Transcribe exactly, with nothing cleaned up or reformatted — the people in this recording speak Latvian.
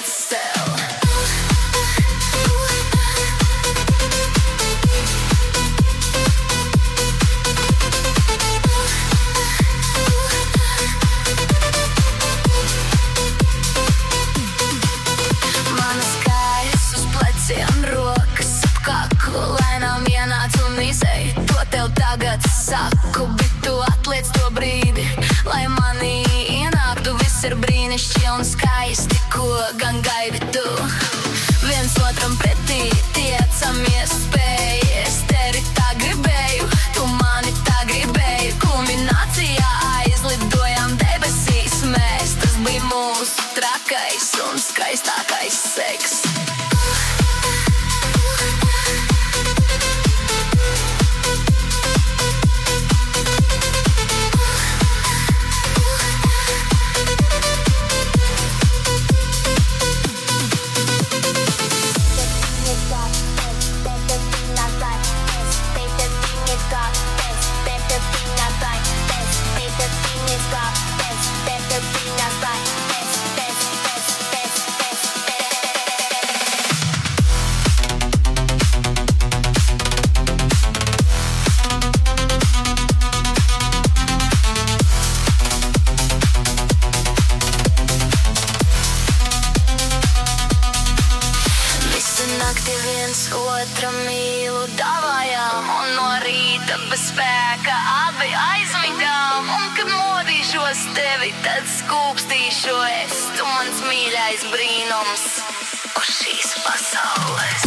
still. Manas kājas uz pleciem, rokas ap kaklu, lēnām ienāc un izej. To tev tagad saku, bet tu atliec to brīdi, lai manī ienāktu. Viss ir brīnišķīgi un skaisti, ko gan gaidi tu. Viens otram pretī tiecamies spējies, tevi tā gribēju, tu mani tā gribēji. Kulminācijā aizlidojām debesīs mēs, tas bija mūsu trakais un skaistākais seks. Nakti viens otram mīlu davājām, un no rīta bez spēka abi aizmigām. Un kad modīšos tevi, tad skūpstīšu es, tu mans mīļais brīnums uz šīs pasaules.